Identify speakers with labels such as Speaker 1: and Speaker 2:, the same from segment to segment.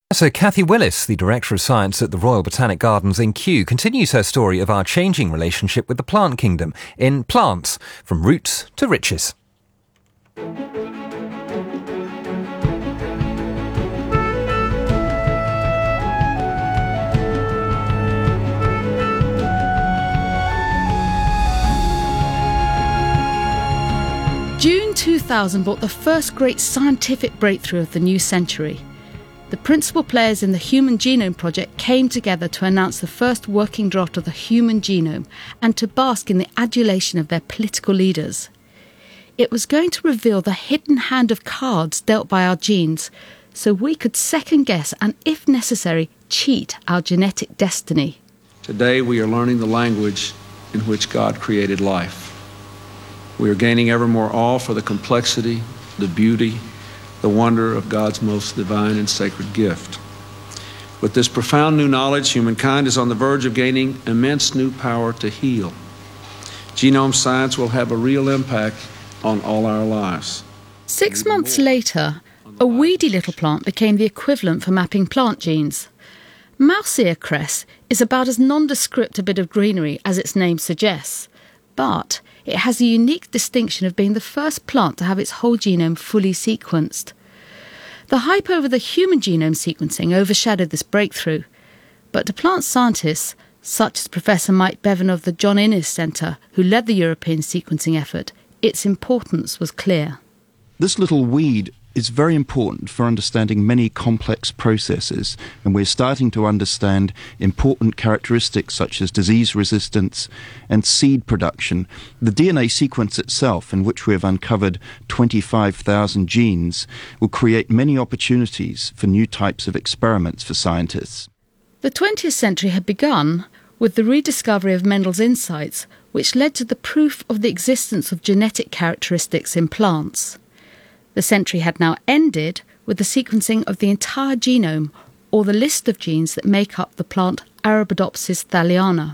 Speaker 1: So Kathy Willis, the Director of Science at the Royal Botanic Gardens in Kew, continues her story of our changing relationship with the plant kingdom in Plants, from Roots to Riches.
Speaker 2: June 2000 brought the first great scientific breakthrough of the new century. The principal players in the Human Genome Project came together to announce the first working draft of the human genome and to bask in the adulation of their political leaders. It was going to reveal the hidden hand of cards dealt by our genes, so we could second-guess and, if necessary, cheat our genetic destiny.
Speaker 3: Today we are learning the language in which God created life. We are gaining ever more awe for the complexity, the beauty, the wonder of God's most divine and sacred gift. With this profound new knowledge, humankind is on the verge of gaining immense new power to heal. Genome science will have a real impact on all our lives.
Speaker 2: 6 months later, a weedy little plant became the equivalent for mapping plant genes. Mouse ear cress is about as nondescript a bit of greenery as its name suggests, but it has the unique distinction of being the first plant to have its whole genome fully sequenced. The hype over the human genome sequencing overshadowed this breakthrough, but to plant scientists, such as Professor Mike Bevan of the John Innes Centre, who led the European sequencing effort, its importance was clear.
Speaker 4: This little weed is very important for understanding many complex processes, and we're starting to understand important characteristics such as disease resistance and seed production. The DNA sequence itself, in which we have uncovered 25,000 genes, will create many opportunities for new types of experiments for scientists.
Speaker 2: The 20th century had begun with the rediscovery of Mendel's insights, which led to the proof of the existence of genetic characteristics in plants. The century had now ended with the sequencing of the entire genome, or the list of genes that make up the plant Arabidopsis thaliana.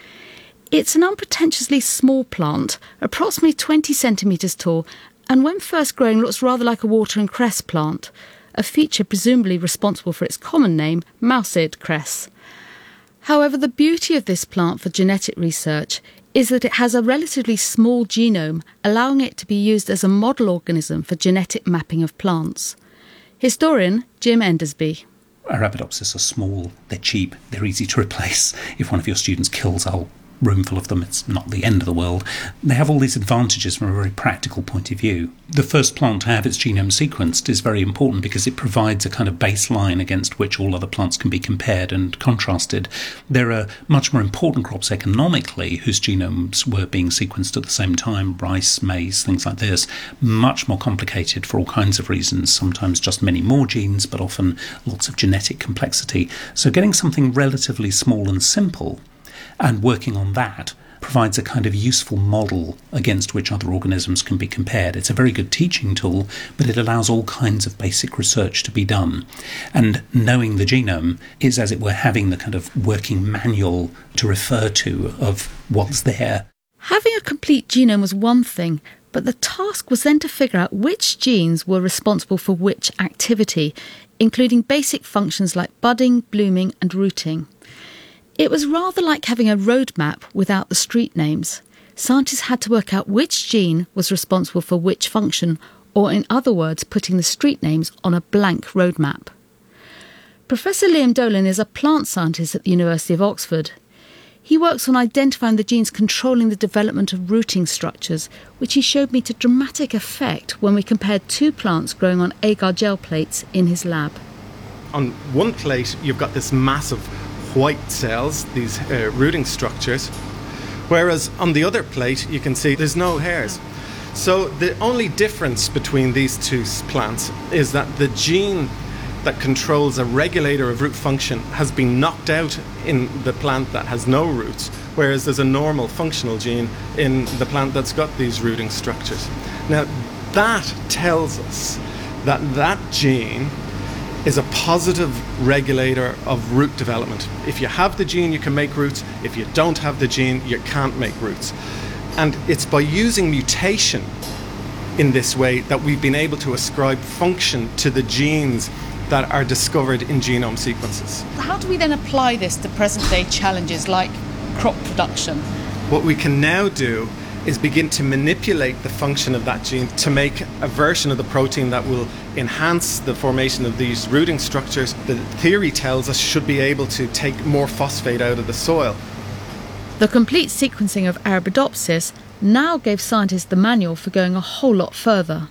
Speaker 2: It's an unpretentiously small plant, approximately 20 centimetres tall, and when first growing looks rather like a water and cress plant, a feature presumably responsible for its common name, mouse-eared cress. However, the beauty of this plant for genetic research is that it has a relatively small genome, allowing it to be used as a model organism for genetic mapping of plants. Historian Jim Endersby.
Speaker 5: Arabidopsis are small, they're cheap, they're easy to replace. If one of your students kills a whole room full of them, it's not the end of the world. They have all these advantages from a very practical point of view. The first plant to have its genome sequenced is very important because it provides a kind of baseline against which all other plants can be compared and contrasted. There are much more important crops economically whose genomes were being sequenced at the same time, rice, maize, things like this, much more complicated for all kinds of reasons, sometimes just many more genes, but often lots of genetic complexity. So getting something relatively small and simple and working on that provides a kind of useful model against which other organisms can be compared. It's a very good teaching tool, but it allows all kinds of basic research to be done. And knowing the genome is, as it were, having the kind of working manual to refer to of what's there.
Speaker 2: Having a complete genome was one thing, but the task was then to figure out which genes were responsible for which activity, including basic functions like budding, blooming and rooting. It was rather like having a road map without the street names. Scientists had to work out which gene was responsible for which function, or in other words, putting the street names on a blank road map. Professor Liam Dolan is a plant scientist at the University of Oxford. He works on identifying the genes controlling the development of rooting structures, which he showed me to dramatic effect when we compared two plants growing on agar gel plates in his lab.
Speaker 6: On one plate, you've got this massive white cells, these rooting structures, whereas on the other plate you can see there's no hairs. So the only difference between these two plants is that the gene that controls a regulator of root function has been knocked out in the plant that has no roots, whereas there's a normal functional gene in the plant that's got these rooting structures. Now that tells us that that gene is a positive regulator of root development. If you have the gene, you can make roots. If you don't have the gene, you can't make roots. And it's by using mutation in this way that we've been able to ascribe function to the genes that are discovered in genome sequences.
Speaker 2: How do we then apply this to present-day challenges like crop production?
Speaker 6: What we can now do is begin to manipulate the function of that gene to make a version of the protein that will enhance the formation of these rooting structures. The theory tells us should be able to take more phosphate out of the soil.
Speaker 2: The complete sequencing of Arabidopsis now gave scientists the manual for going a whole lot further.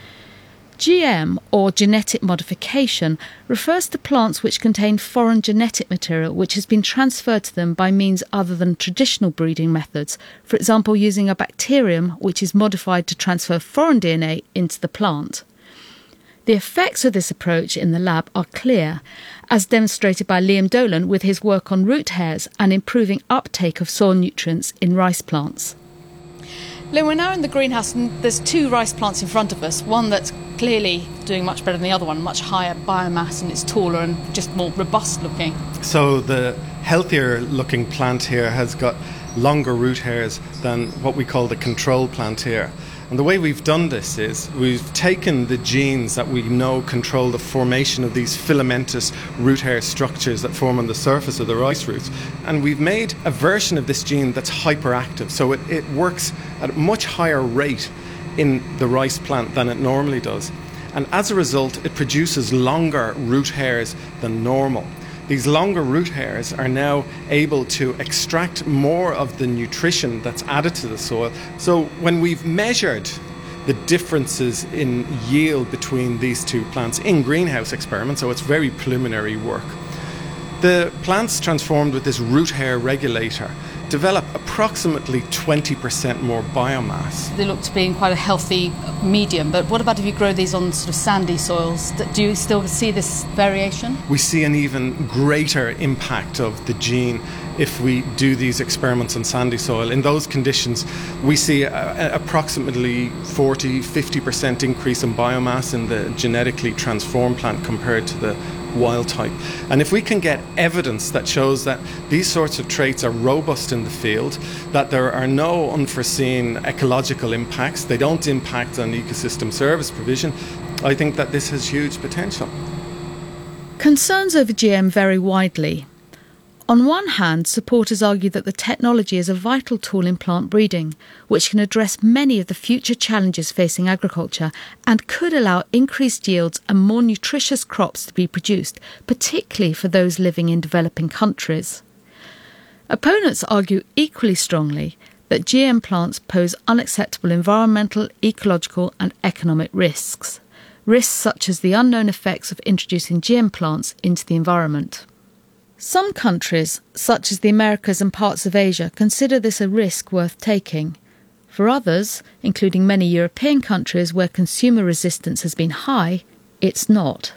Speaker 2: GM, or genetic modification, refers to plants which contain foreign genetic material which has been transferred to them by means other than traditional breeding methods, for example using a bacterium which is modified to transfer foreign DNA into the plant. The effects of this approach in the lab are clear, as demonstrated by Liam Dolan with his work on root hairs and improving uptake of soil nutrients in rice plants. Liam, we're now in the greenhouse and there's two rice plants in front of us, one that's clearly doing much better than the other one, much higher biomass and it's taller and just more robust looking.
Speaker 6: So the healthier looking plant here has got longer root hairs than what we call the control plant here. And the way we've done this is we've taken the genes that we know control the formation of these filamentous root hair structures that form on the surface of the rice roots, and we've made a version of this gene that's hyperactive, so it works at a much higher rate in the rice plant than it normally does. And as a result, it produces longer root hairs than normal. These longer root hairs are now able to extract more of the nutrition that's added to the soil. So when we've measured the differences in yield between these two plants in greenhouse experiments, so it's very preliminary work, the plants transformed with this root hair regulator develop approximately 20% more biomass.
Speaker 2: They look to be in quite a healthy medium, but what about if you grow these on sort of sandy soils? Do you still see this variation?
Speaker 6: We see an even greater impact of the gene if we do these experiments on sandy soil. In those conditions, we see approximately 40-50% increase in biomass in the genetically transformed plant compared to the wild type. And if we can get evidence that shows that these sorts of traits are robust in the field, that there are no unforeseen ecological impacts, they don't impact on ecosystem service provision, I think that this has huge potential.
Speaker 2: Concerns over GM vary widely. On one hand, supporters argue that the technology is a vital tool in plant breeding, which can address many of the future challenges facing agriculture and could allow increased yields and more nutritious crops to be produced, particularly for those living in developing countries. Opponents argue equally strongly that GM plants pose unacceptable environmental, ecological and economic risks such as the unknown effects of introducing GM plants into the environment. Some countries, such as the Americas and parts of Asia, consider this a risk worth taking. For others, including many European countries where consumer resistance has been high, it's not.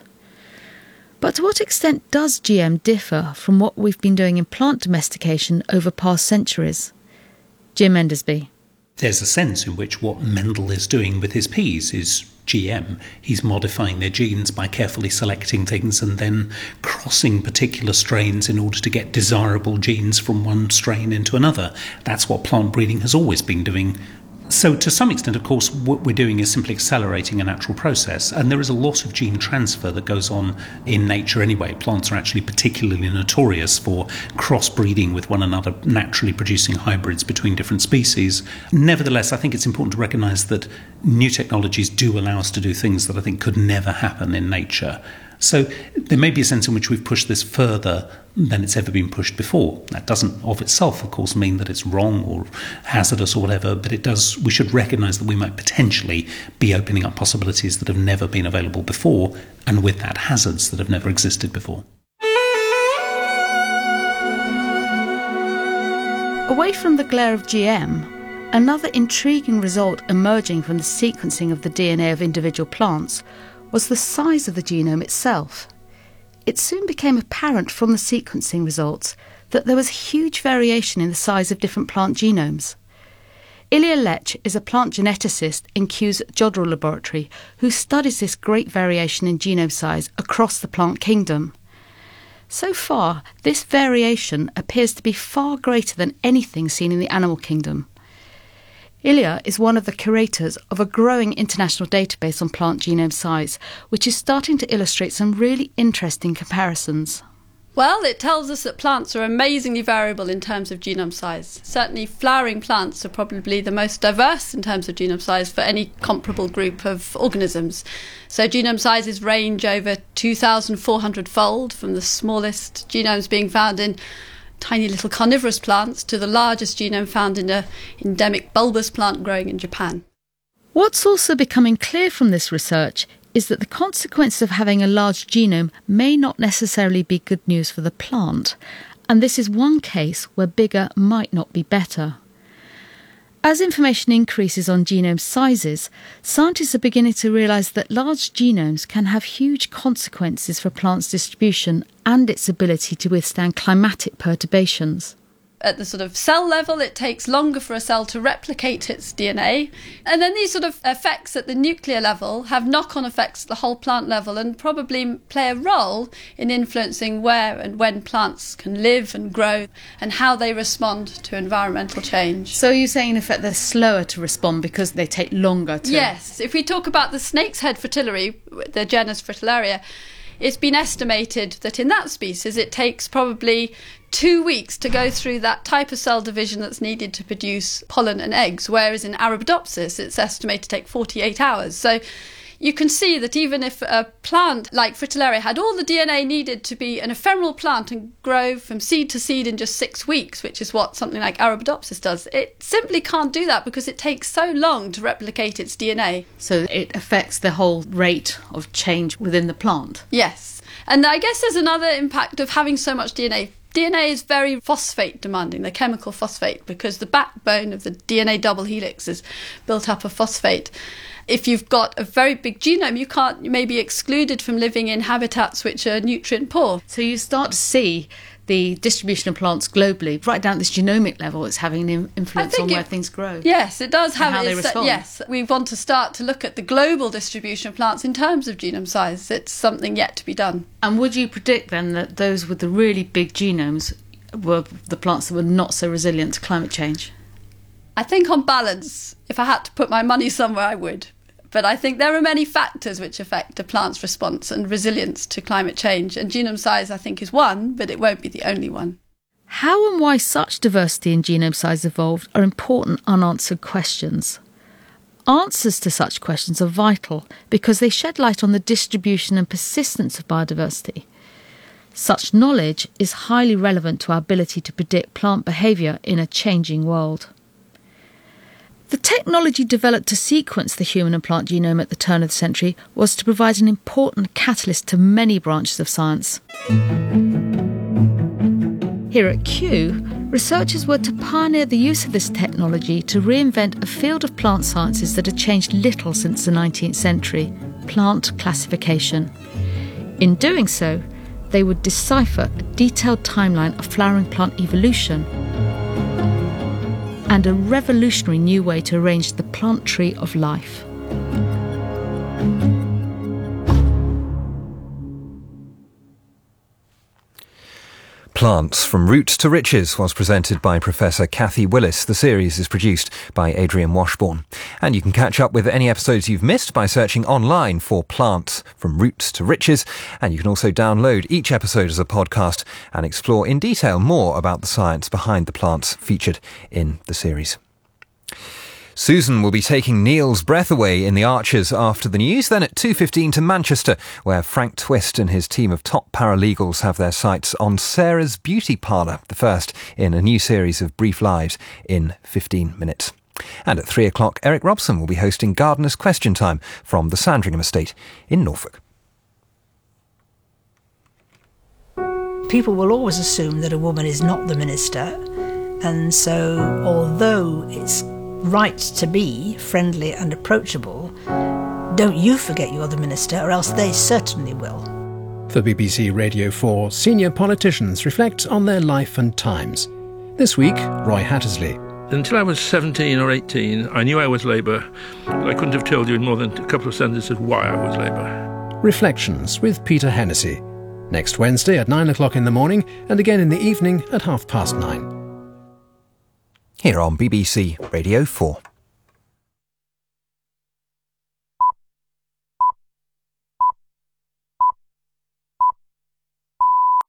Speaker 2: But to what extent does GM differ from what we've been doing in plant domestication over past centuries? Jim Endersby.
Speaker 5: There's a sense in which what Mendel is doing with his peas is GM. He's modifying their genes by carefully selecting things and then crossing particular strains in order to get desirable genes from one strain into another. That's what plant breeding has always been doing. So to some extent, of course, what we're doing is simply accelerating a natural process. And there is a lot of gene transfer that goes on in nature anyway. Plants are actually particularly notorious for crossbreeding with one another, naturally producing hybrids between different species. Nevertheless, I think it's important to recognise that new technologies do allow us to do things that I think could never happen in nature. So there may be a sense in which we've pushed this further than it's ever been pushed before. That doesn't of itself, of course, mean that it's wrong or hazardous or whatever, but it does. We should recognise that we might potentially be opening up possibilities that have never been available before, and with that, hazards that have never existed before.
Speaker 2: Away from the glare of GM, another intriguing result emerging from the sequencing of the DNA of individual plants was the size of the genome itself. It soon became apparent from the sequencing results that there was huge variation in the size of different plant genomes. Ilya Lech is a plant geneticist in Kew's Jodrell laboratory who studies this great variation in genome size across the plant kingdom. So far, this variation appears to be far greater than anything seen in the animal kingdom. Ilya is one of the curators of a growing international database on plant genome size, which is starting to illustrate some really interesting comparisons.
Speaker 7: Well, it tells us that plants are amazingly variable in terms of genome size. Certainly flowering plants are probably the most diverse in terms of genome size for any comparable group of organisms. So genome sizes range over 2,400-fold, from the smallest genomes being found in tiny little carnivorous plants to the largest genome found in an endemic bulbous plant growing in Japan.
Speaker 2: What's also becoming clear from this research is that the consequences of having a large genome may not necessarily be good news for the plant, and this is one case where bigger might not be better. As information increases on genome sizes, scientists are beginning to realise that large genomes can have huge consequences for plants' distribution and its ability to withstand climatic perturbations.
Speaker 7: At the sort of cell level, it takes longer for a cell to replicate its DNA. And then these sort of effects at the nuclear level have knock-on effects at the whole plant level and probably play a role in influencing where and when plants can live and grow and how they respond to environmental change.
Speaker 2: So you're saying, in effect, they're slower to respond because they take longer to...
Speaker 7: Yes. If we talk about the snake's head fritillary, the genus Fritillaria, it's been estimated that in that species it takes probably 2 weeks to go through that type of cell division that's needed to produce pollen and eggs, whereas in Arabidopsis it's estimated to take 48 hours. So you can see that even if a plant like Fritillaria had all the DNA needed to be an ephemeral plant and grow from seed to seed in just 6 weeks, which is what something like Arabidopsis does, it simply can't do that because it takes so long to replicate its DNA.
Speaker 2: So it affects the whole rate of change within the plant?
Speaker 7: Yes. And I guess there's another impact of having so much DNA. DNA is very phosphate demanding, the chemical phosphate, because the backbone of the DNA double helix is built up of phosphate. If you've got a very big genome, you may be excluded from living in habitats which are nutrient poor.
Speaker 2: So you start to see the distribution of plants globally, right down at this genomic level, it's having an influence on where things grow.
Speaker 7: Yes, it does have.
Speaker 2: And how they respond.
Speaker 7: Yes, we want to start to look at the global distribution of plants in terms of genome size. It's something yet to be done.
Speaker 2: And would you predict then that those with the really big genomes were the plants that were not so resilient to climate change?
Speaker 7: I think on balance, if I had to put my money somewhere, I would. But I think there are many factors which affect a plant's response and resilience to climate change. And genome size, I think, is one, but it won't be the only one.
Speaker 2: How and why such diversity in genome size evolved are important unanswered questions. Answers to such questions are vital because they shed light on the distribution and persistence of biodiversity. Such knowledge is highly relevant to our ability to predict plant behaviour in a changing world. The technology developed to sequence the human and plant genome at the turn of the century was to provide an important catalyst to many branches of science. Here at Kew, researchers were to pioneer the use of this technology to reinvent a field of plant sciences that had changed little since the 19th century, plant classification. In doing so, they would decipher a detailed timeline of flowering plant evolution and a revolutionary new way to arrange the plant tree of life.
Speaker 1: Plants from Roots to Riches was presented by Professor Kathy Willis. The series is produced by Adrian Washbourne. And you can catch up with any episodes you've missed by searching online for Plants from Roots to Riches. And you can also download each episode as a podcast and explore in detail more about the science behind the plants featured in the series. Susan will be taking Neil's breath away in The Archers after the news, then at 2:15 to Manchester, where Frank Twist and his team of top paralegals have their sights on Sarah's Beauty Parlour, the first in a new series of brief lives in 15 minutes. And at 3 o'clock, Eric Robson will be hosting Gardener's Question Time from the Sandringham Estate in Norfolk.
Speaker 8: People will always assume that a woman is not the minister, and so although it's right to be friendly and approachable, don't you forget you're the minister, or else they certainly will.
Speaker 9: For BBC Radio 4, senior politicians reflect on their life and times. This week, Roy Hattersley.
Speaker 10: Until I was 17 or 18, I knew I was Labour, but I couldn't have told you in more than a couple of sentences why I was Labour.
Speaker 9: Reflections with Peter Hennessy. Next Wednesday at 9 o'clock in the morning and again in the evening at 9:30.
Speaker 1: Here on BBC Radio 4.